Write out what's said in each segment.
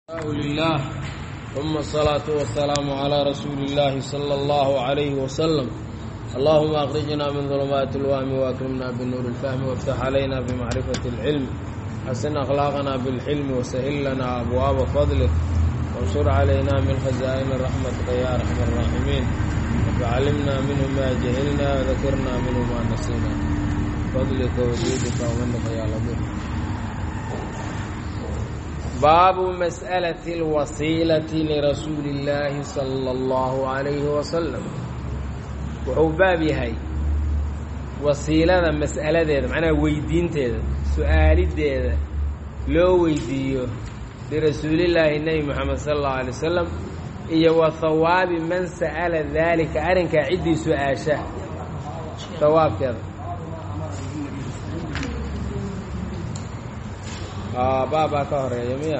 لله ثم الصلاة والسلام على رسول الله صلى الله عليه وسلم. اللهم أخرجنا من ظلمات الوهم وأكرمنا بالنور الفهم وافتح علينا بمعرفة العلم حسن أخلاقنا بالحلم وسهل لنا أبواب فضلك وانشر علينا من خزائن رحمتك يا أرحم الراحمين وعلمنا منه ما جهلنا وذكرنا منه ما نسينا فضلك وجودك ومنك يا لطيف. باب مسألة الوسيلة لرسول الله صلى الله عليه وسلم. wuxuu baab yahay wasiilada mas'aladeeda macnaha weydiinteeda su'aalideeda loo weydiiyo lirasuulillaahi nebi moxamed sala allahu alay wasalam iyo wa hawaabi man sa'ala daalika arrinkaa ciddii su-aasha hawaabkeeda. baabaa ka horeeya miya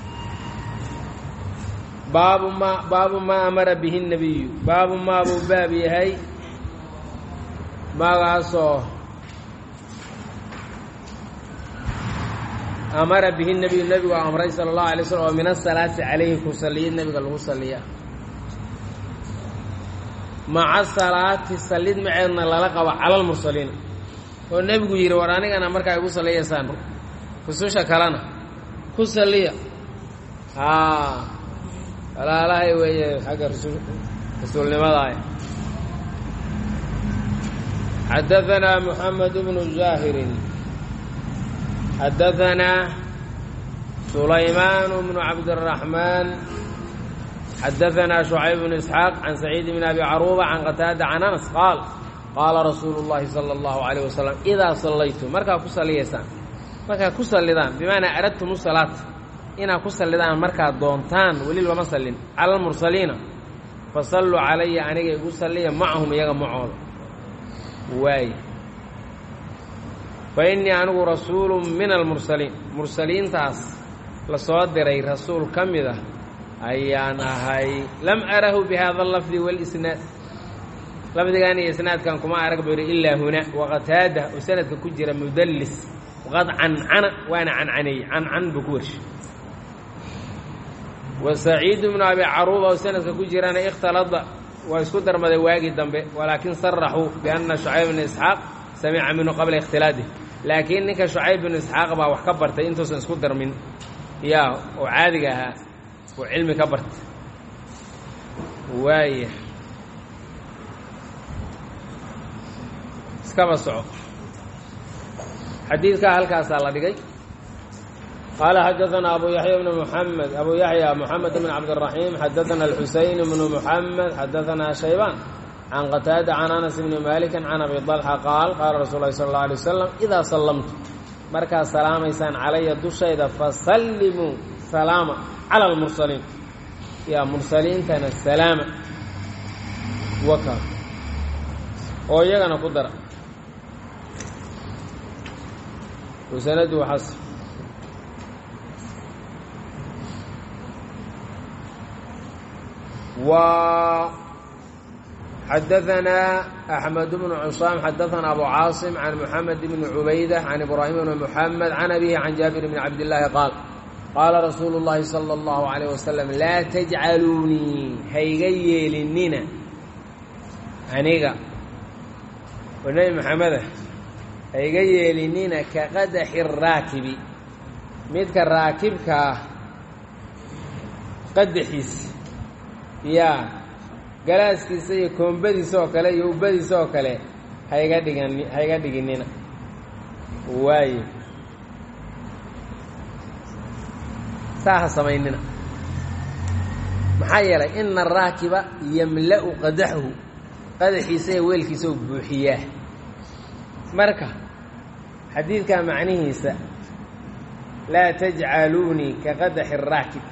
baabu maa amara bihi nebiyu baabu maa buu baab yahay maagaasoo amara bihi nebiyu nebigu amray sala allahu alay slam oo min asalaati calayhi ku salliyid nebiga lagu salliya maca salaati sallid maceedna lala qabo cala almursaliin oo nebigu yidhi war anigana markaa igu salliyaysaan rususha kalena ku salliya walaalahay weeye xagga rasuulnimadaay. xadaanaa moxamed bnu zaahirin xadaanaa sulaymaan bnu cabdiraxmaan xadaanaa shucayb bnu isxaaq can saciid bn abi caruuba can qataada can anas qaal qaala rasuulu llaahi sala allahu calayh wasalam idaa sallaytum markaa ku salliyaysaan markaad ku sallidaan bimacanaa aradtum salaat inaad ku sallidaan markaad doontaan weli lama sallin cala almursaliina fa salluu calaya aniga igu salliya macahum iyaga macooda waaye fa innii anigu rasuulun min almursaliin mursaliintaas la soo diray rasuul ka mid ah ayaan ahay lam arahu bi hada alafdi walisnaad lafdigan iyo isnaadkan kuma arag buu yidhi ilaa huna waqataada oo sanadka ku jira mudallis waqad cancana waana cancaneeyey cancan buu ku wershay wa saciid bnu abi caruuba oo sanadka ku jirana ikhtalada waa isku darmaday waagii dambe walaakin saraxuu bianna shucayb bnu isxaaq samica minhu qabla ikhtilaadih laakiin ninka shucayb bnu isxaaq baa wax ka bartay intuusan isku darmin yaa oo caadiga ahaa oo cilmi ka bartay waaya iskaba soco xadiidkaa halkaasaa la dhigay. qaala xadaanaa abu yaxya bnu muxamed abu yaxya moxamed bn cabdiraxiim xadaanaa alxuseyn bnu muxamed xadaanaa shaybaan can qataada can anas bni maalikin can abi dalxa qaal qaala rasuul lahi sala allau alay wasalam idaa sallamtu markaad salaamaysaan calaya dushayda fasallimuu salaama cala almursaliin yaa mursaliintana salaama waka oo iyagana ku dara وسنده حسن. وحدثنا أحمد بن عصام حدثنا أبو عاصم عن محمد بن عبيدة عن إبراهيم بن محمد عن أبيه عن جابر بن عبد الله قال قال رسول الله صلى الله عليه وسلم لا تجعلوني هيغي لننا هنيغا ونبي محمد hayga yeelinina ka qadaxi raakibi midka raakibkaa qadaxiisa yaa galaaskiisa iyo koombadiisa oo kale iyo ubadiisa oo kale hayga dhiginina waayo saa ha samaynina maxaa yeelay ina araakiba yamla'u qadaxahu qadaxiisa iyo weelkiisa u buuxiyaa. marka xadiidkaa macnihiisa laa tajcaluunii ka qadaxi raakib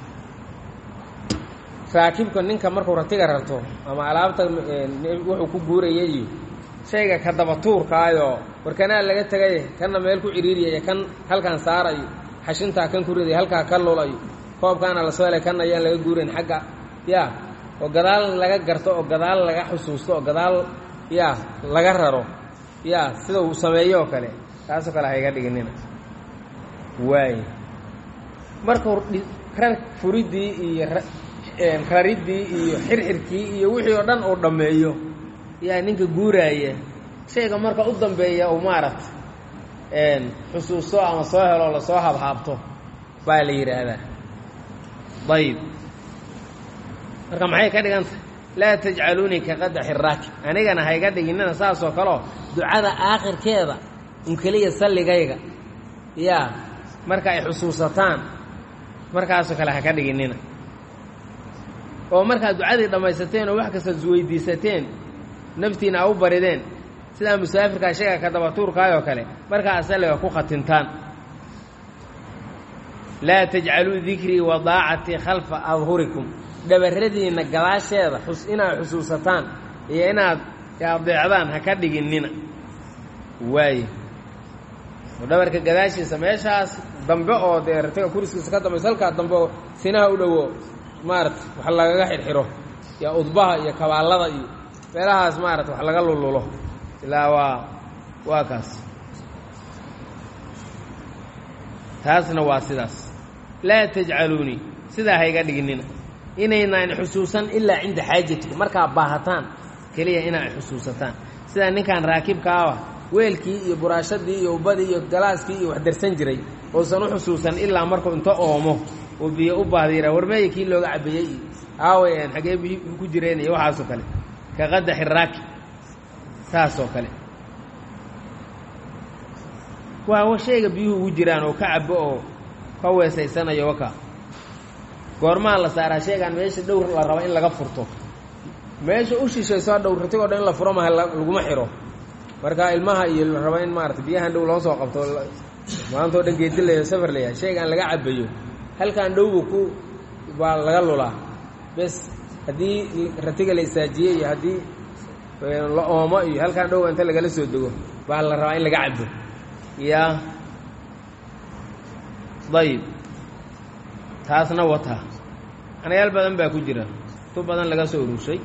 raakibka ninka markuu ratiga rarto ama alaabta wuxuu ku guuraya iyo shayga ka daba tuurkaayoo warkanaa laga tegaye kanna meel ku ciriiriyayo kan halkan saarayo xashintaa kan ku ridayo halkaa ka lulayo koobkaana la soo helay kan ayaan laga guurayn xagga yaa oo gadaal laga garto oo gadaal laga xusuusto oo gadaal yaa laga raro yaa sida uu sameeyo oo kale taasoo kale hayga dhiginina waaye markuu rar furidii iyo raridii iyo xirxirkii iyo wixii oo dhan uu dhammeeyo yaa ninka guuraaya shayga marka u dambeeya uu maaragtay xusuusto ama soo helo lasoo habhaabto baa la yidhaahdaa ayib marka maxay ka dhiganta laa tajcaluunii ka qadaxi raakib anigana hayga dhiginina saasoo kaleo ducada aakhirkeeda un keliya salligayga yaa marka ay xusuusataan markaasoo kale ha ka dhiginina oo markaad ducadii dhammaysateen oo wax kastaad isweydiisateen naftiina a u barideen sidaa musaafirkaa shayga ka dabatuurkaayoo kale markaa salliga ku khatintaan laa tajcaluu dikrii wa daacatii khalfa adhurikum dhabarradiinna gadaasheeda inaad xusuusataan iyo inaad adeecdaan ha ka dhiginina waaye oo dhabarka gadaashiisa meeshaas dambe oo dee ratiga kuriskiisa ka dambaysa halkaa dambe oo sinaha u dhowo maarata wax lagaga xirxiro iyo udbaha iyo kabaallada iyo meelahaas maarata wax laga lululo ilaa waa kaas taasna waa sidaas laa tajcaluunii sidaa hayga dhiginina inaynaan xusuusan ilaa cinda xaajatikum markaa baahataan keliya inaa xusuusataan sidaa ninkan raakibkaaba weelkii iyo buraashadii iyo ubbadii iyo galaaskii iyo wax darsan jiray uusan u xusuusan ilaa markuu inta oomo oo biyo u baahda yidhaha warmeeya kii looga cabeeyey iyo aaway xagee biyi ku jireen iyo waxaasoo kale ka qadaxi raakib saasoo kale waa shayga biyuhu ugu jiraan oo ka cabo oo ka weesaysanayo wakaa goormaa la saaraa shaygaan meesha dhowr la raba in laga furto meesha u shishayso dhowrratig oo dhan in la furo maha laguma xiro marka ilmaha iyo la raba in maarata biyahan dhow loo soo qabto maantao dhan geedilayo safar layahay shaygaan laga cabayo halkaan dhowba ku baa laga lulaa bes haddii ratiga la istaajiyey iyo haddii la oomo iyo halkaan dhowba inta lagala soo dego baa la rabaa in laga cabo yaa dayib taasna wataa anayaal badan baa ku jira tu badan laga soo urushay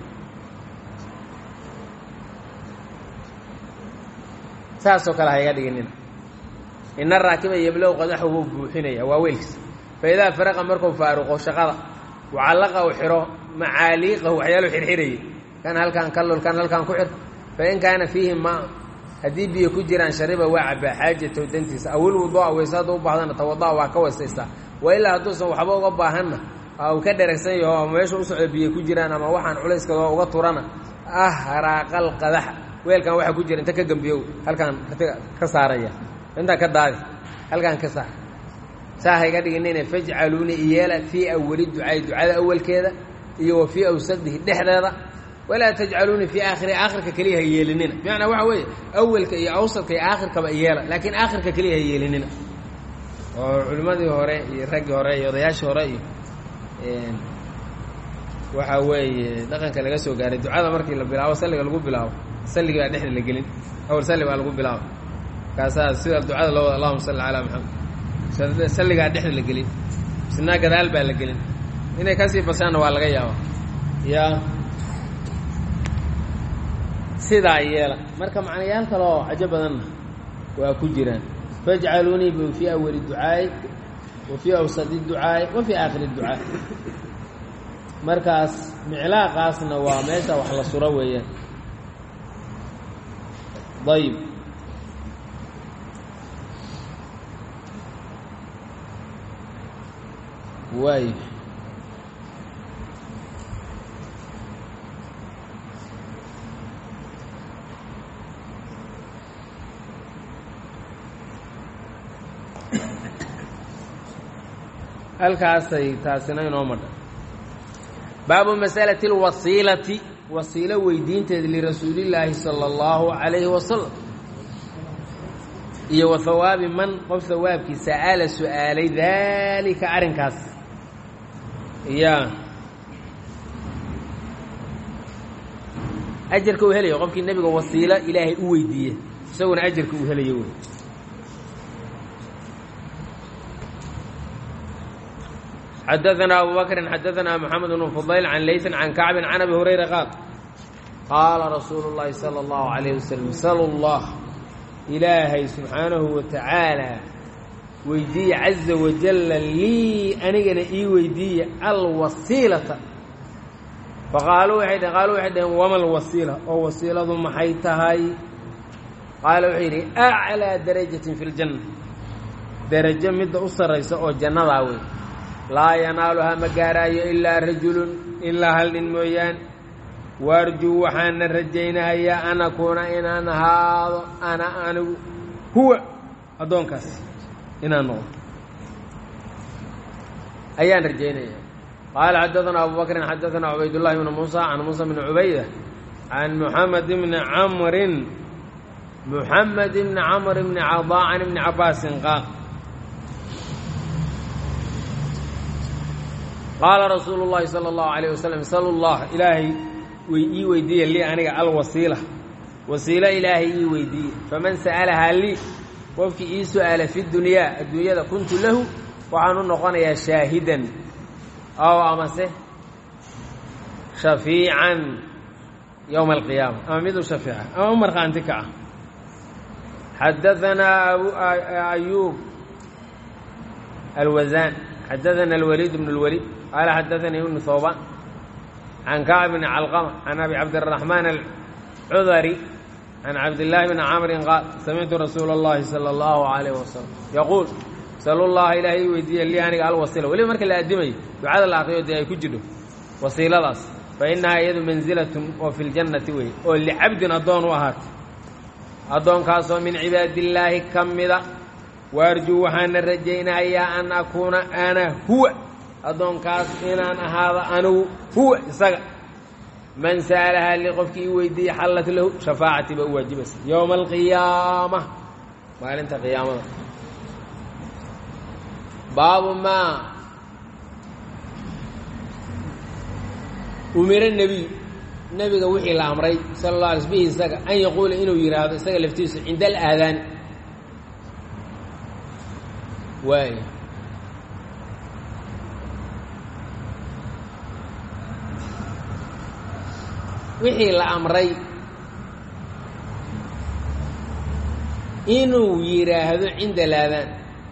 saasoo kale hayga dhiginina ina raakiba yeblow qadaxu wuu buuxinaya waa weelkiisa fa idaa faraqa markuu faaruqo shaqada wacallaqa u xiro macaaliiqahu waxyaalu xirxirayay kan halkaan ka lul kan halkaan ku xir fa in kaana fiihi maa haddii biyo ku jiraan shariba waa cabaa xaajatow dantiisa awil wuduu'a weyse hadduu u baahdana tawada'a waa ka weysaystaa wa ilaa hadduusan waxba uga baahanna uu ka dheragsan yaho ama meesha u socdo biyo ku jiraan ama waxaan culayskadoo uga turana haraaqal qadaxa weelkan waxaa ku jira inta ka gembiyow halkaan ratiga ka saaraya intaan ka daadi halkaan ka saar saa hayga dhiginina fajcaluuni iyeela fii awali ducaay ducada awalkeeda iyo wa fii awsadihi dhexdeeda walaa tajcaluuni fii aakhiri aakhirka keliya ha yeelinina bimacnaa waxa weeye awalka iyo awsadka iyo aakhirkaba iyeela laakiin aakhirka keliya ha yeelinina oo culimmadii hore iyo raggii hore iyo odayaashii hore iyo waxaa weeye dhaqanka laga soo gaaray ducada markii la bilaabo salliga lagu bilaabo salligii baa dhexda la gelin awal salli baa lagu bilaabo kaasaa sida ducada loo wada allahuma salli calaa maxamed salligaa dhexda la gelin isnaa gadaal baa la gelin inay kasii basaanna waa laga yaabaa yaa sidaa yeela marka macnayaal kale oo cajo badanna waa ku jiraan fajcaluunii fii awali ducaay wa fii awsadi ducaay wa fii aakhiri ducaa markaas miclaaqaasna waa meesha wax la suro weeyaan ayib waay halkaasay taasina inoo madha baabu masalati اlwasiilati wasiilo weydiinteeda lirasuulillaahi sala اllahu calayhi wasalam iyo wa hawaabi man qof hawaabkii sa'ala su'aalay daalika arrinkaas yaa ajarka uu helayo qofkii nebiga wasiilo ilaahay u weydiiye isaguna ajarka uu helayo wey xadaثna abu bakri xadaثna mxamed bn fudayl can layثin can kacbi can abi hurayra qaal qaala rasuulu اllahi salى اllahu عalayه waslm slu اllah ilaahay subxaanahu wa tacaala weydiiya caza wajalla lii anigana ii weydiiya alwasiilata faqaaluu waxay dhaheen wama alwasiila oo wasiiladu maxay tahay qaala wuxuu yidhi aclaa darajatin fi ljanna darajo midda u sarraysa oo jannadaa wey laa yanaaluhaa ma gaaraayo ilaa rajulun ilaa hal nin mooyaan waarjuu waxaana rajaynahayaa an akuuna inaan ahaado anigu huwa addoonkaas inaan noqdo ayaan rajaynaya qaala xadaanaa abu bakrin xadaanaa cubaydullahi bnu muusa can muusa bni cubayda can muxamed bni camr bni cadaa can ibni cabaasin qaal qaala rasuulu llahi sala allahu alayh wasalam salu llah ilaahay ii weydiiya lii aniga alwasiila wasiilo ilaahay ii weydiiye faman sa'alahaa lii qofkii ii su'aala fi dunyaa adduunyada kuntu lahu waxaan u noqonayaa shaahidan aw amase shafiican yowma alqiyaama ama mid u shafiica ama u markhaanti kaca xadaanaa ayuub alwasaan xadaana alwaliid bnu اlwaliid qaala xadaanii ibnu hawbaan can kacb bni calqama can abi cabdiraxmaan alcudari can cabdillaahi bni camrin qaal samictu rasuula اllahi sala allahu alayh wasalam yaquul salu llaha ilaahay ii weydiiya lii aniga alwasiila weliba marka la addimayo ducada la aqriyo dee ay ku jidho wasiiladaas fa innahaa iyadu mansilatun oo fi ljannati wey oo licabdin addoon u ahaatay addoonkaasoo min cibaadillaahi ka mida waarjuu waxaana rajaynayaa an akuuna ana huwa addoonkaas inaan ahaado anigu huwa isaga man sa'alahaa li qofkii ii weydiiya xallat lahu shafaacatii baa u waajibaysa yowma alqiyaama maalinta qiyaamada baabu maa umira nebiyu nebiga wixii la amray sala alla alay bihi isaga an yaquula inuu yidhaahdo isaga laftiisu cinda alaadaani waay wixii la amray inuu yidhaahdo cinda alaadaan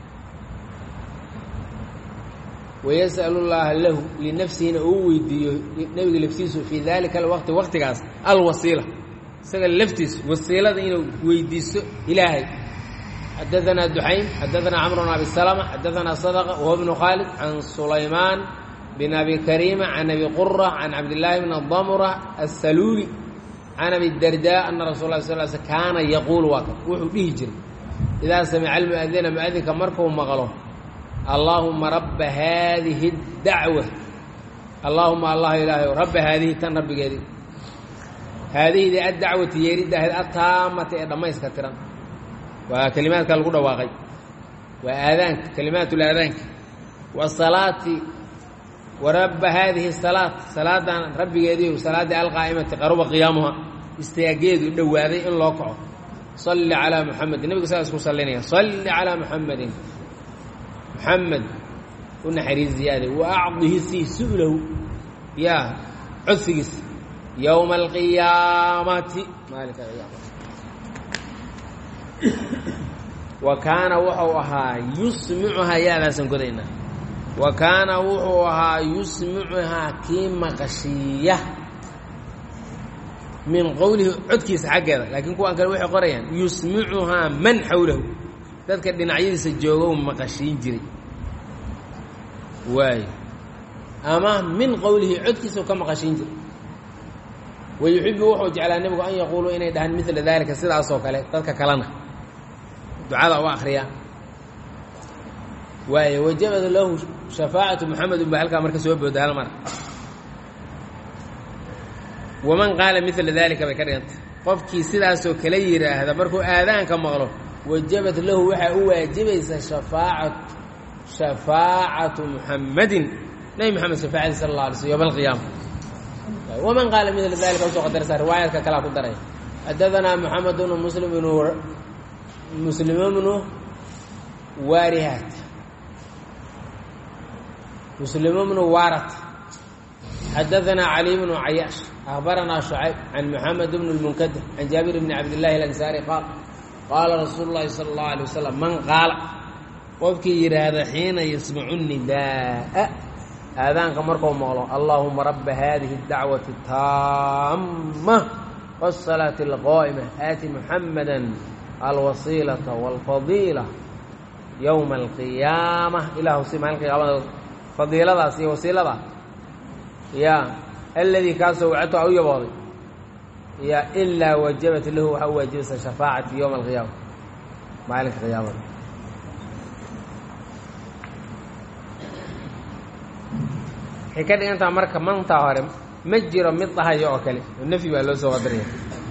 wayas'alu llaaha lahu linafsihina uu weydiiyo nebiga laftiisu fii dalika alwaqti waqtigaas alwasiila isaga laftiisu wasiilada inuu weydiisto ilaahay xadaanaa duxaym xadaanaa camr bn abi salama xadaanaa sadaqa wahuwa bnu khaalid can sulaymaan bin abi kariima can abi qura can cabdillaahi bni damura assaluuli can abi dardaa ana rasul lah sal sl kaana yaquulu waa kan wuxuu dhihi jiray idaa samica almu'adina mu'adinka markuu maqlo allaahuma rabba haadihi اdacwa allaahuma allah ilaahay rabba haadihi tan rabbigeedii haadihidii addacwati yeeridda ahayd ataamata ee dhammayska tiran waa kelimaadka lagu dhawaaqay waa aadaanka kelimaatulaadaanka wasalaati wa rabba haadihi salaat salaadan rabbigeedii salaaddii alqaa'imati qaruba qiyaamuha istaageedu dhowaaday in loo kaco salli calaa muxamedin nebigu saas ku sallinaya salli calaa muxamedin muxamed u naxariis ziyaade wa acdihi sii su'lahu yaa codsigiisa yowma alqiyaamati maalinka qiyaamada wa kaana wuxuu ahaa yusmicuhaa yaadaasan godaynaa wa kaana wuxuu ahaa yusmicuhaa kii maqashiiya min qowlihi codkiisa xaggeeda laakiin kuwaan kale waxay qorayaan yusmicuhaa man xawlahu dadka dhinacyadiisa joogow maqashiin jiray waay ama min qowlihi codkiisau ka maqashiin jiray wayuxibu wuxuu jeclaa nebigu an yaquuluu inay dhahaan midla daalika sidaasoo kale dadka kalena ducada u akriya waaye wajabad lahu shafaacatu muxamedun baa halkaa marka soo booda hal mar waman qaala midla daalika bay ka dhigantay qofkii sidaasoo kale yidhaahda markuu aadaanka maqlo wajabad lahu waxaa u waajibaysa shafaacatu muxamedin nebi moxamed shafaacadii sala alla alay slm yowma alqiyaama waman qaala midla dalika usoo qadaraysaa riwaayaadka kalaa ku daray xadadanaa moxamed bnu muslim bnu waarihat muslim bnu waarat xadadanaa cali bnu cayaash akhbaranaa shucayb can moxamed bn lmunkadir can jaabir bni cabdillahi alansaari qaal qaala rasuulu llahi sala allahu alay wasalam man qaala qofkii yidhaahda xiina yasmacu nidaa'a aadaanka markuu maqlo allaahuma rabba haadihi اdacwati اtaamma wالsalaati اlqaa'ima aati muxamada alwasiilata wاlfadiila yowma alqiyaama ilaahu si maalinka qiyaamada fadiiladaas iyo wasiilada ya aladii kaasoo wacadtu a u yabooday ya ilaa wajabat lahu waxaa u waajibaysa shafaacati yowma alqiyaama maalinka qiyaamada waxay ka dhigantaa marka mantaa hore ma jiro mid dhahayo oo kale oo nafyi baa loo soo qadaraya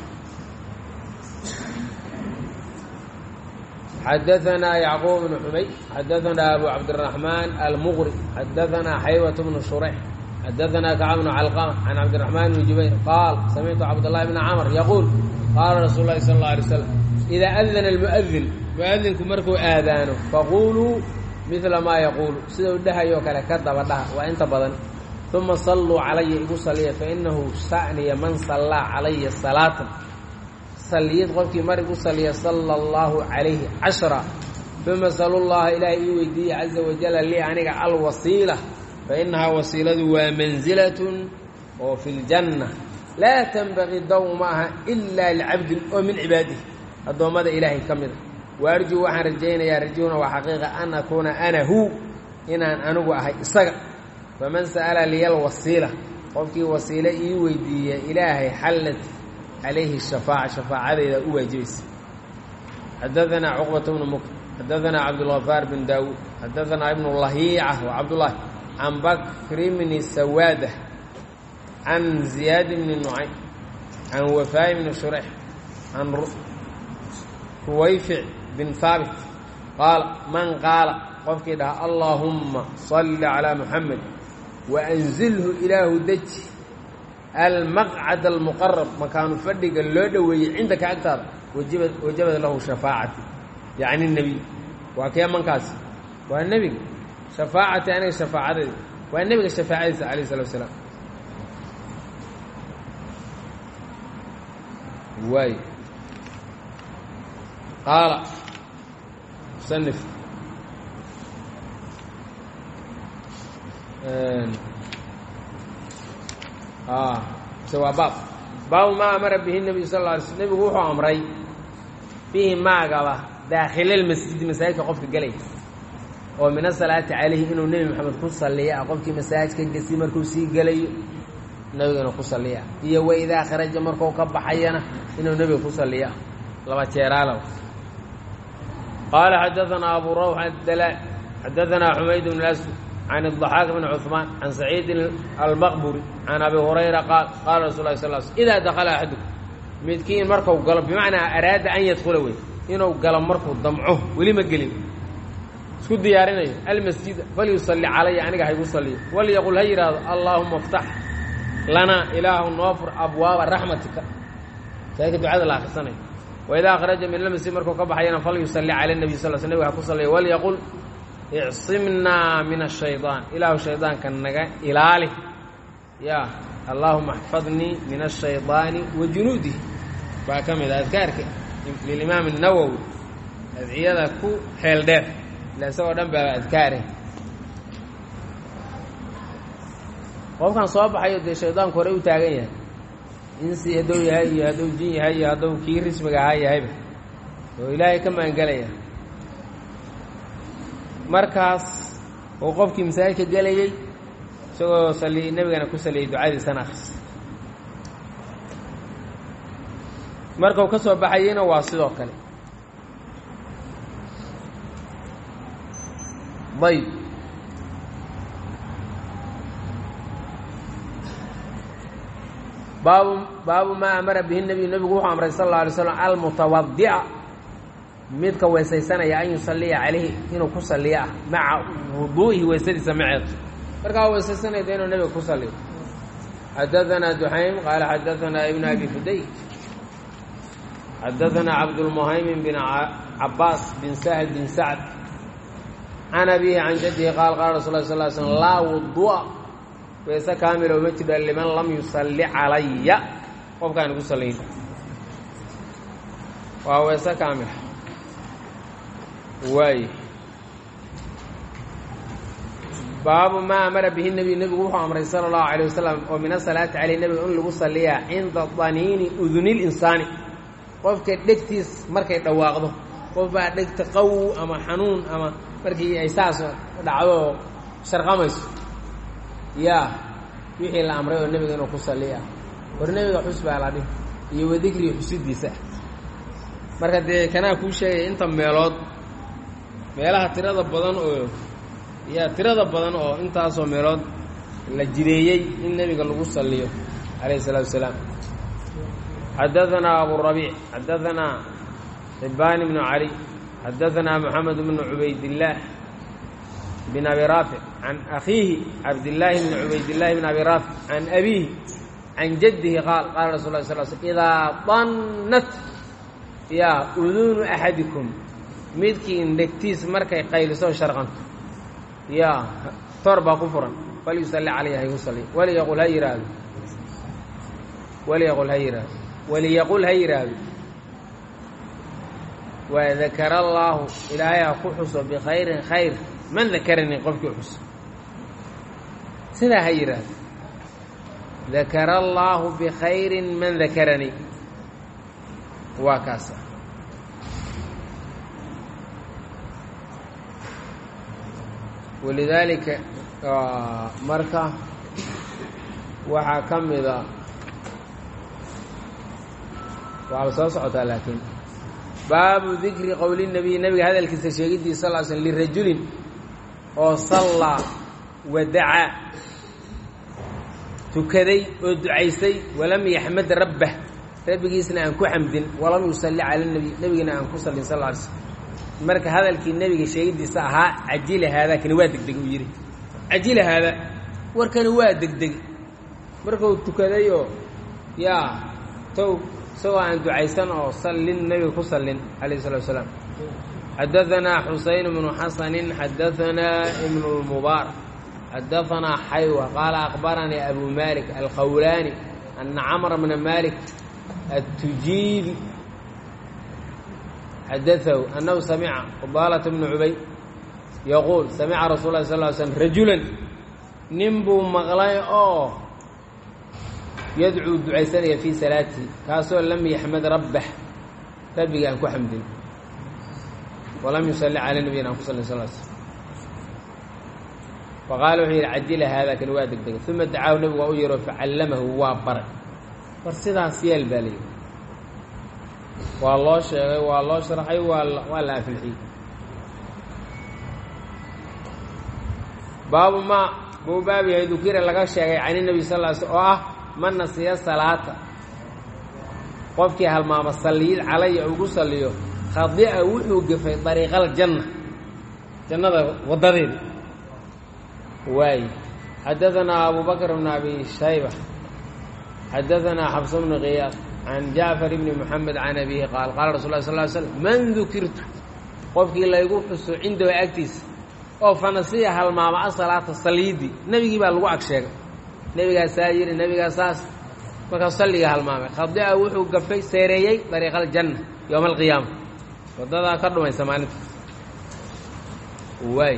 xadaثanaa yacquub bnu xumayd xadaثanaa abu cabdالرaحmaan almuqri xadaثanaa xaywة bnu shurayx xadaثanaa kacb bnu calqama can cabdiلرaحmaan bni jubayr qaal samictu cabdالlahi bna camr yaquul qaala rasuul اlahi salى اله alيه slam idaa adana اlmu'adin mu'adinku markuu aadaano faquluu midla maa yaquulu sidau dhahayoo kale ka daba dhaha waa inta badan uma salluu calaya igu saliya fainahu sha'niya man sallaa calaya salaatan saliyid qofkii mar igu saliya sala allahu calayhi 10 uma salu llaha ilaahay ii weydiiye caza wajala lii aniga alwasiila fainahaa wasiiladu waa mansilatun oo fi ljanna laa tanbagii dow ma aha ilaa licabdin oo min cibaadihi addoommada ilaahay ka mida waarjuu waxaan rajaynayaa rajuuna waa xaqiiqa an akuuna ana hu inaan anigu ahay isaga faman sa'ala liya alwasiila qofkii wasiile ii weydiiya ilaahay xallat calayhi shafaaca shafaacadeyda u waajibaysa xadaثanaa cuqbata bnu mukr xadaثanaa cabdulgafaar bin daawuud xadaثanaa ibnu lahiica wa cabdullaahi can bakri bni sawaada can ziyaad bni nucaym can wafaa'i bni shurayx can ruwayfic bin haabit qaala man qaala qofkii dhaha allaahumma salli calaa muxamed waanzilhu ilaahu deji almaqcad almuqarab makaanu fadhiga loo dhoweeyey cindaka agtaada wajabad lahu shafaacati yacni nebiy waa kee mankaasi waa nebiga shafaacati aniga shafaacadeyda waa nebiga shafaacadiisa alayh salatu wasalaam waay qaala musanif se waa baabu maa amara bihi nebiyu sal lla alay slm nebigu wuxuu amray bihi maagaba daakhilaalmasjidi masaajidka qofka gelaya oo min asalaati calayhi inuu nebi moxamed ku salliya ah qofkii masaajidka gesi markuu sii gelayo nebigana ku salliya iyo wa idaa kharaja markuu ka baxayana inuu nebiga ku salliya ah laba jeeraalow qaala xadaثanaa abu rawx adalaa xadaثanaa xumayd bn aswad can الضaxaaq bn cuثmaan can saciidin almaqburi can abi hurayra qaal qaala rasul lah sal sl idaa dakala axadukum midkiin marku galo bimacnaa araada an yadkula wey inuu galo markuu damco weli ma gelin isku diyaarinayo almasjida falyusalli calaya aniga haygu saliyo walyaqul ha yidhaahdo allaahuma aftax lanaa ilaahu noo fur abwaaba raxmatika saaka ducada la akhrisanayo waidaa kharaja min almasjid markuu ka baxayana falyusalli cala nabiy sal sl nabig ha ku saliyo walyaqul icsimnaa min ashayطaan ilaahu shaydaanka naga ilaali ya allaahuma axfadnii min ashayطaani wa junuudih baa ka mid a adkaarka lilimaam الnawowi adciyada ku xeel dheer ila isagoo dhan baa adkaare qofkan soo baxayo dee shaydaanku hore u taagan yahay insi hadduu yahay iyo hadduu jin yahay iyo hadduu kii rismiga ahaa yahayba oo ilaahay ka maangelaya markaas uu qofkii masaajidka gelayey isagoo nebigana ku saliyey ducadiisana akhris markau ka soo baxayeyna waa sidoo kale ayb baabu maa amara bihi nebiyu nebigu wuxuu amray sal alla alay slam almutawadica midka weysaysanaya an yusalliya calayhi inuu ku salliyo ah maca wuduu'ihi weysadiisa maceed markaa weysaysanayda inuu nebiga ku salliyo xadaثanaa duxaym qaala xadaثanaa ibn abi fudayk xadaثanaa cabdulmuhaymin bin cabaas bin sahl bin sacd can abihi can jadihi qaal qaala rasul lah sal slm laa wuduu'a weyse kaamilo ma jiro liman lam yusalli calaya qofkaan igu sallayn waa weyse kaamila waay baabu maa amara bihi nebiy nebigu wuxuu amray sala allahu calayh wasalam oo min asalaati caleyh nebiga in lagu salliyaa cinda daniini udunil insaani qofka dhegtiis markay dhawaaqdo qof baa dhegta qaw ama xanuun ama markii ay saas dhacdo sharqamayso yaa wixii la amray oo nebiga inuu ku salliya war nebiga xus baa la dhihi iyo wadikriga xusidiisa marka dee kanaa kuu sheegaya inta meelaha tirada badan oo intaasoo meelood la jireeyey in nebiga lagu salliyo calayhi الsalaatu wasalaam xadaanaa aburabiic xadaanaa xibaan bnu cali xadaanaa moxamed bnu cubaydillaah bin abi raafic can akhiihi cabdillaahi bni cubaydillaahi bn abi raafic can abiihi can jaddihi qaal qaala rasul lah sal sl idaa dannat yaa uduunu axadikum midkiin dhegtiis markay qayliso sharqanto yaa toor baa ku furan falyusalli calayha haygu salli waliyaqul ha yidhaahdo waa dakara allaahu ilaahay ha ku xuso bikhayrin khayr man dakaranii qofkii xuso sidaa ha yidhaahdo dakara allaahu bikhayrin man dakaranii waa kaasa walidaalika marka waxaa ka mida waaba soo socotaa laakiin baabu dikri qowli nabiy nabiga hadalkiisa sheegidiisa sal sl lirajulin oo sallaa wadacaa tukaday oo ducaystay walam yaxmad rabbah rabbigiisna aan ku xamdin walam yusalli cala nabiy nebigana aan ku sallin sal ly slm marka hadalkii nebiga sheegidiisa ahaa cajila haadaa kani waa degdeg uu yidhi cajila haadaa warkani waa degdeg markuu tukadayoo yaa isagoo aan ducaysan oo sallin nebiga ku sallin calayh الsalatu wasalaam xadaanaa xuseyn bnu xasanin xadaanaa ibnu اlmubaarak xadaanaa xaywa qaala akbaranii abu malik alkhawlaani ana camra bna malik التujiibi xadaثahu أnnahu samica fudaalة bnu cubayd yaquul samica rasul lah sal ly slm rajulan nin buu maqlay oo yadcuu ducaysanaya fii salaatihi kaasoo lam yaxmad rabbah rabbiga aan ku xamdin walam yusalli cala nabiyina aan ku sallin sal sl faqaala wuxuu yidhi cajila haada kani waa degdegay uma dacaahu nebigu waa u yeero facallamahu waa baray war sidaas yeel baa layidhi waa loo sheegay waa loo sharxay waa la aflixiyey baabu maa buu baab yahay dukira laga sheegay can inabi sal l sl oo ah man nasiya salaata qofkii halmaama salliyid calaya ugu salliyo khadi'a wuxuu gefay dariiqal janna jannada waddadeeda waaye xadaanaa abu bakr bn abi shayba xadaanaa xabs bnu khiyaad can jacfar bni moxamed can abihi qaal qaala rasul lah sal ly slm man dukirtu qofkii laygu xuso cindahu agtiisa oo fanasiya halmaama asalaata salliyidii nebigii baa lagu ag sheegay nebigaasaa yidhi nebigaasaas markaas salliga halmaamay khadi'a wuxuu gafay seereeyey dariiqal janna yowma alqiyaama waddadaa ka dhumaysa maalinta waay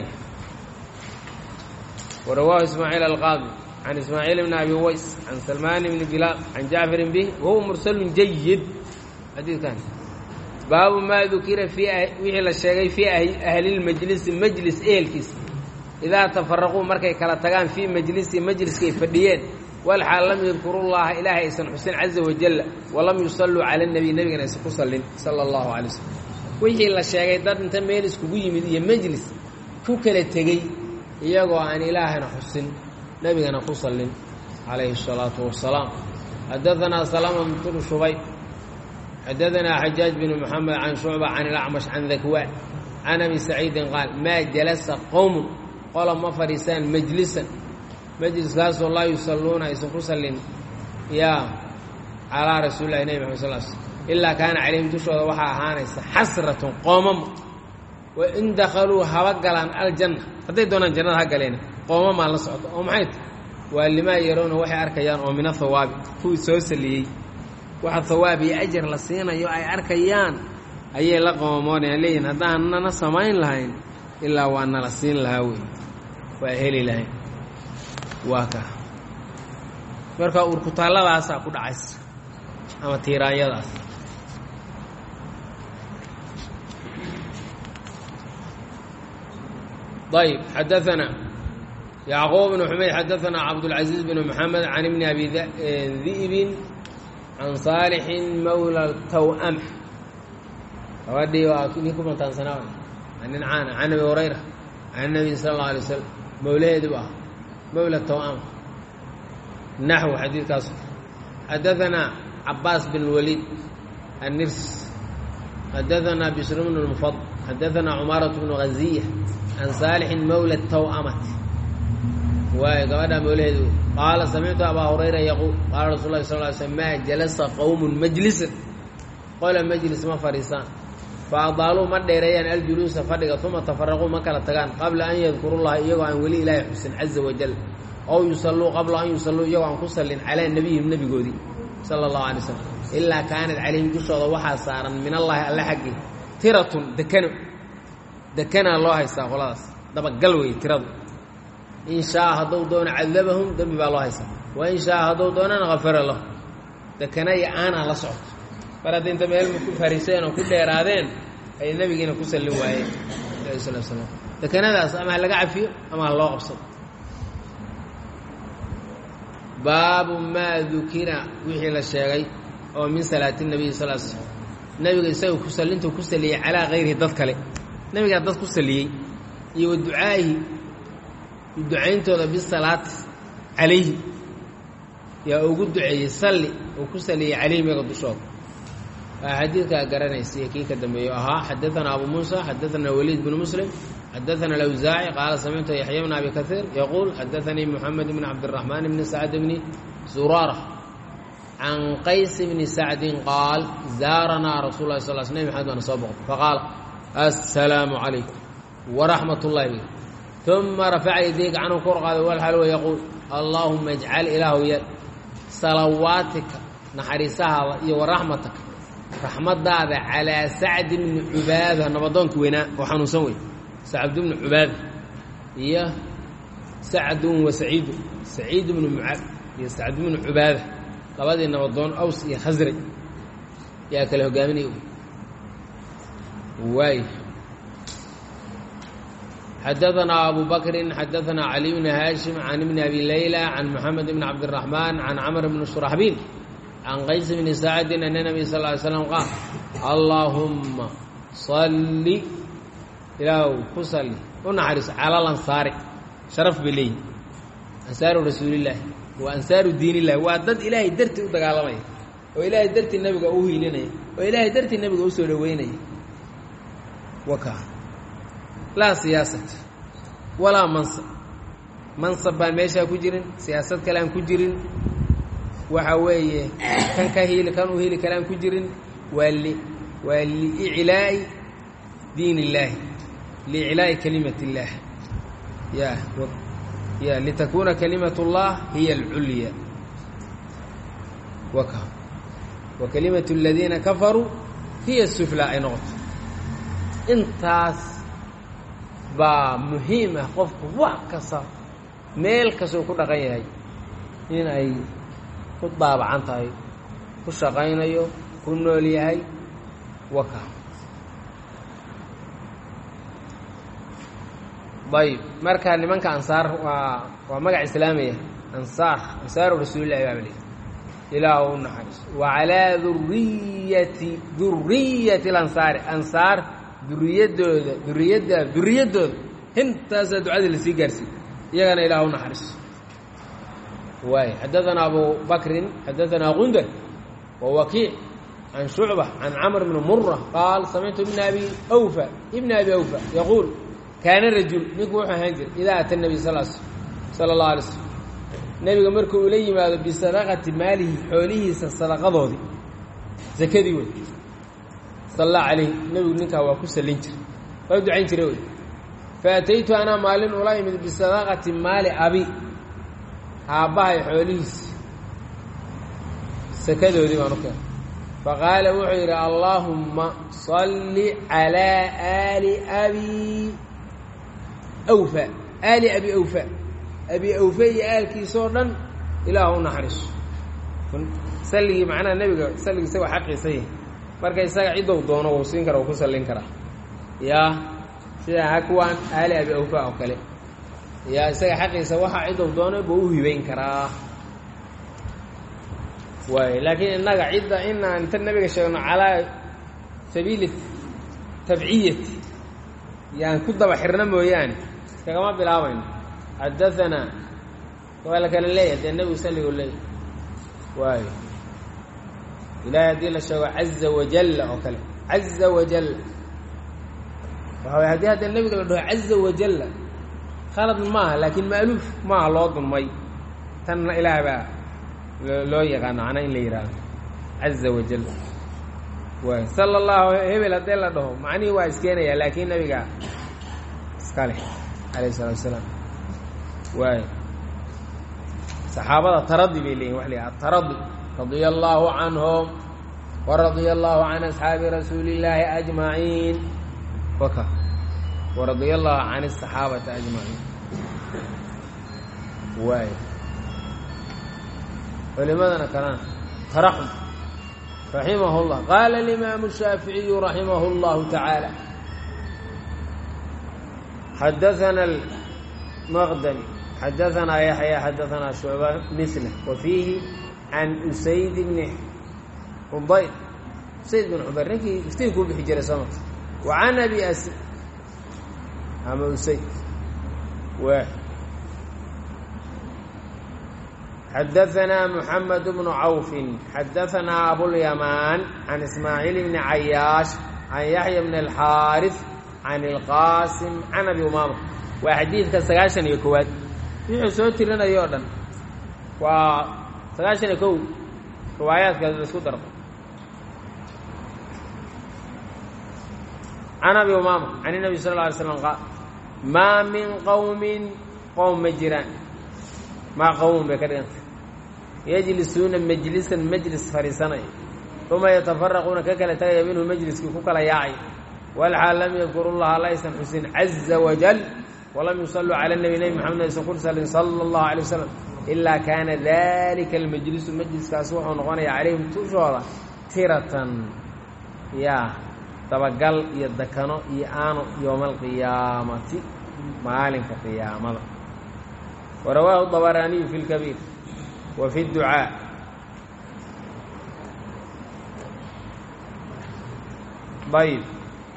warawaahu ismaaciil alqaadi can ismaaciil bni abi ways can salmaan bni bilaal can jacfarin bih wahuwa mursalun jayid xadiidkan baabu maa dukira wixii la sheegay fii ahlilmajlisi majlis ehelkiisa idaa tafaraquu markay kala tagaan fii majlisi majliskay fadhiyeen walxaal lam yadkurullaha ilaahay aysan xusin caza wajalla walam yusalluu cala nabiy nebigana aysan ku sallin sala allahu calay wasalam wixii la sheegay dad inta meel iskugu yimid iyo majlis ku kala tegey iyagoo aan ilaahayna xusin nebigana ku sallin calayhi الsalaatu wasalaam xadaanaa salama bnu shubay xadaanaa xajaaj bn moxamed can shucba can ilacmash can dakwaan can abi saciidin qaal maa jalasa qowmun qola ma fadhiisaan majlisan majliskaasoo laa yusalluuna aysan ku sallin yaa calaa rasuuli lahi nebi maxamed sal sl ilaa kaana calayhim dushooda waxaa ahaanaysa xasratun qoomamo wa in dakhaluu haba galaan aljanna hadday doonaan jannada ha galeena qoomamaa la socda oo maxay tahy waa limaa yaroona waxay arkayaan oo min athawaabi kuwii soo salliyey waxa thawaab iyo ajar la siinayo ay arkayaan ayay la qoomamoonayaan leeyihin haddaanana samayn lahayn ilaa waa nala siin lahaa wey waa heli lahayn waa ka marka urkutaalladaasaa ku dhacaysa ama tiiraanyadaas طيب حدثنا يعقوب بن حميد حدثنا عبد العزيز بن محمد عن ابن أبي ذئب عن صالح مولى التوأم ودي وأكنكم من تنسناوي عن أبي هريرة عن النبي صلى الله عليه وسلم مولاه دبا مولى التوأم نحو حديث كاصف حدثنا عباس بن الوليد النرس حدثنا بشر بن المفضل حدثنا عمارة بن غزية عن صالح مولى التوأمة وقال مولاه قال سمعت أبا هريرة يقول قال رسول الله صلى الله عليه وسلم ما جلس قوم مجلسا قال مجلس ما فريسان فأضالوا ما ديريان الجلوس فرقا ثم تفرقوا ما كلا تغان قبل أن يذكروا الله يقع عن ولي إله حسن عز وجل أو يصلوا قبل أن يصلوا يقع عن قصر على النبي النبي قودي صلى الله عليه وسلم إلا كانت عليهم جشة وحا صارا من الله ألا حقه ترة دكنا الله يسا خلاص دبا قلوي ترة إن شاء هدو دون عذبهم دم الله يسا وإن شاء هدو دون غفر الله دكنا يعانا لصعد فرد انت مهل فريسين وكل إرادين أي النبي قينا كسل وعيه عليه الصلاة والسلام دكنا ذا أما اللي قاعد فيه أما الله أبصد باب ما ذكر وحي للشيغي أو من صلاة النبي صلى الله عليه وسلم النبي يسوي كسل انت كسلي على غيره ضد كله النبي قاعد ضد كسلي يودعائه الدعاء تودا بالصلاة عليه يا أوجد دعاء يصلي وكسلي عليه ما قد شاط حديث قرنا يسيكي كدمي حدثنا أبو موسى حدثنا وليد بن مسلم حدثنا الأوزاعي قال سمعت يحيى بن أبي كثير يقول حدثني محمد بن عبد الرحمن بن سعد بن زرارة عن قيس بن سعد قال زارنا رسول الله صلى الله عليه وسلم حدثنا صبغ فقال السلام عليكم ورحمة الله بك ثم رفع يديك عنه كرقة والحال ويقول اللهم اجعل إله صلواتك نحرسها ورحمتك رحمة هذا على سعد بن عبادة نبضون كوينا وحنوسوي سعد بن عبادة هي سعد وسعيد سعيد بن معاذ هي سعد بن عبادة لبدي نبضون أوس يا خزري يا كله قامني واي حدثنا أبو بكر حدثنا علي بن هاشم عن ابن أبي ليلى عن محمد بن عبد الرحمن عن عمرو بن شرحبيل عن قيس بن سعد أن النبي صلى الله عليه وسلم قال اللهم صل إلى كسلي ونحرس على الأنصار شرف بلي أنصار رسول الله وأنصار دين الله وأدد إلهي درت ودقالمي وإلهي درت النبي أوهي لنا وإلهي درت النبي أوسول ويني وكا لا سياسة ولا منصب ماشي كجرين سياسة كلام كجرين وحوي كان كهيل كانوا هيل كلام كجرين والإعلاء دين الله لإعلاء كلمة الله يا لتكون كلمة الله هي العليا وكلمة الذين كفروا هي السفلى أي نقطة انتاس با مهمة قفك وكسا ميل كسو كل غيهي إن أي كطباب عنتهي كشغينيو كنوليهي وكا طيب مركا لمنك أنصار ومقع إسلامية أنصار رسول الله يعمل إله النحرس وعلى ذرية الأنصار ذرية انت سدعاء الذي قرسي يغنى إله النحرس واي حدثنا أبو بكر حدثنا غندر ووكيع عن شعبة عن عمرو بن مرة قال سمعت ابن أبي أوفى يقول كان الرجل نقوح هنجر إذا أتى النبي صلى الله عليه وسلم النبي مركو إليه ماذا بصدقة ماله حوله صدقة ذي زكدي وي صلى عليه النبي نكا وكس اللينجر فأدعين تروي فأتيت أنا مال أولئي بصدقة مال أبي أباه حوله سكدوا ذي مانوكا فقال وحير اللهم صل على آل أبي أوفى aali abi awfa abi awfa iyo aalkiisoo dhan ilaah u naxariiso salligii macnaha nebiga salligii isaga xaqiisa yahay marka isaga ciddou doono wuu siin kara wuu ku sallin karaa yaa sida ha kuwaan aali abi awfa oo kale yaa isaga xaqiisa waxa ciddou doono buu u hibayn karaa waay laakiin innaga cidda inaan inta nebiga sheegno calaa sabiili tabciyati yaan ku daba xirna mooyaane kagama bilaabayno xadaanaa waa la kala leeyahay dee nebigu salligu leeyahy waayo ilaahay haddii la sheego caza wajalla oo kale caza wajalla waxa way haddii hadda nebiga la dhaho caza wajalla khalad maaha laakiin ma'luuf maaha loo dulmay tanna ilaah baa loo yaqaano macna in la yidhaahdo caza wajal waay sala allahu hebel haddii la dhaho macnihii waa iskeenayaa laakiin nebiga iska leh calayh isalatu wasalaam waay saxaabada taradi bay leeyihin wax la yidhaha ataradi radia allaahu canhum wa radia allaahu can asxaabi rasuuli illaahi ajmaciin waka wa radia allahu can asaxaabati ajmaciin waay culimadana kalena taraxum raximah اllah qaala alimaamu الshaaficiyu raximah اllahu tacaala xadaana almaqdami xadaanaa yaxya xadaanaa shucba mila wa fiihi can usayd bni xubayr usayd bn xubayr ninkii iftiinkuu bixi jiray soo marta wa can abi asi ama usayd waaxid xadaanaa muxamed bnu cawfin xadaanaa abulyamaan can ismaaciil bni cayaash can yaxya bni alxaaris can ilqaasim can abi umaama waa xadiidka 91 wuxuu soo tirinayo o dhan waa 91 riwaayaadkaas la isku darda can abi umaama can inabi sal lla alay slam qaal maa min qowmin qowm ma jiraan maa qowmun bay ka dhiganta yajlisuuna majlisan majlis fadhiisanaya uma yatafaraquuna ka kala tagaya minhu majliskii ku kala yaacay walxaal lam yadkuru llaha laysan xusin caza wajal walam yusalluu cala nebi nebi maxamed aysan ku salin sala allahu alay wasalam ilaa kaana dalika almajlisu majliskaas wuxuu noqonayaa calayhim tushooda tiratan yaa dabagal iyo dakano iyo aano yowma alqiyaamati maalinka qiyaamada warawaahu dabaraaniyu fi lkabiir wa fi dducaa ayb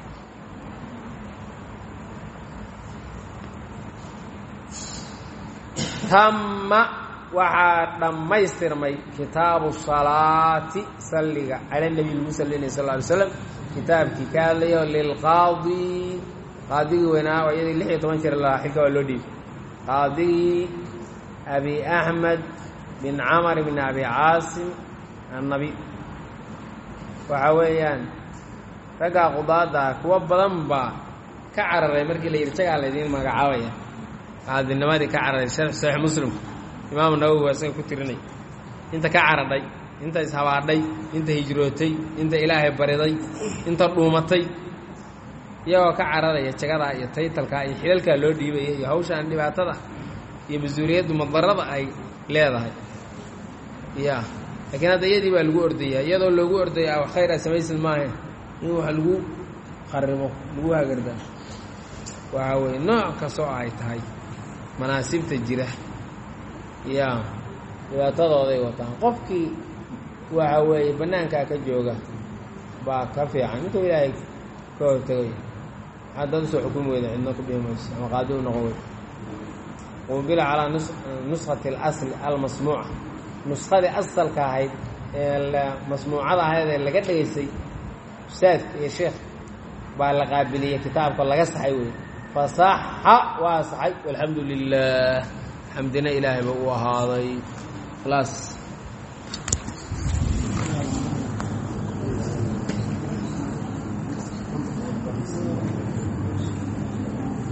tamma waxaa dhammaystirmay kitaabu salaati salliga cala nebi lagu sallinay sal ly slam kitaabkii ka hadlayo lilqaadi qaadigii weynaa oo iyadii 16 jir lahaa xilka waa loo dhiibay qaadigii abi axmed bin camar bin abi caasim annabi waxa weeyaan raggaa qudaada kuwa badan baa ka cararay markii la yidhi jagaa laydiin magacaabaya qaadinimadii ka cararay saxiix muslimku imaamu nawowi waa isaga ku tirinay inta ka caradhay inta ishabaadhay inta hijrootay inta ilaahay bariday inta dhuumatay iyagoo ka cararaya jagadaa iyo taytalkaa iyo xilalkaa loo dhiibaya iyo hawshaan dhibaatada iyo mas-uuliyaddu madarada ay leedahay ya laakiin hadda iyadii baa lagu ordayaa iyadoo loogu ordaya wax khayr a samaysid maahayn in wax lagu qarimo lagu hagardaa waxa weye nooc kastoo ay tahay manaasibta jira ya dhibaatadooday wataan qofkii waxa weeye bannaankaa ka jooga baa ka fiican intuu ilaahay ka hortagay haddad usoo xukumi weyda cidna ku dhihi mayso ama qaadi u noqon weyda qubila calaa nuskhati alasli almasmuuca nuskadii asalka ahayd ee masmuucada ahayd ee laga dhegaystay ustaadka iyo sheekh baa la qaabiliyey kitaabka laga saxay wey fasaxa waa saxay walxamdu lilah xamdina ilaahay ba u ahaaday khalaas